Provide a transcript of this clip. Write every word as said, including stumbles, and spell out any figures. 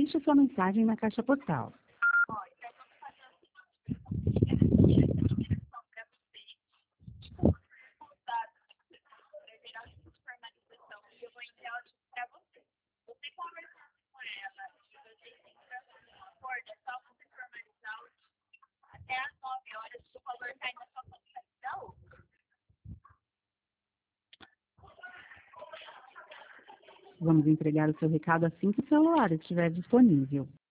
deixe sua mensagem na caixa postal. Ó, então vamos fazer o seguinte, ligação para você, os dados para geral de formalização, e eu vou enviar o para você. Você conversando com ela e vocês entrando num acordo, é só você formalizar o até às nove horas, o valor cai na sua conta da outra. Vamos entregar o seu recado assim que o celular estiver disponível.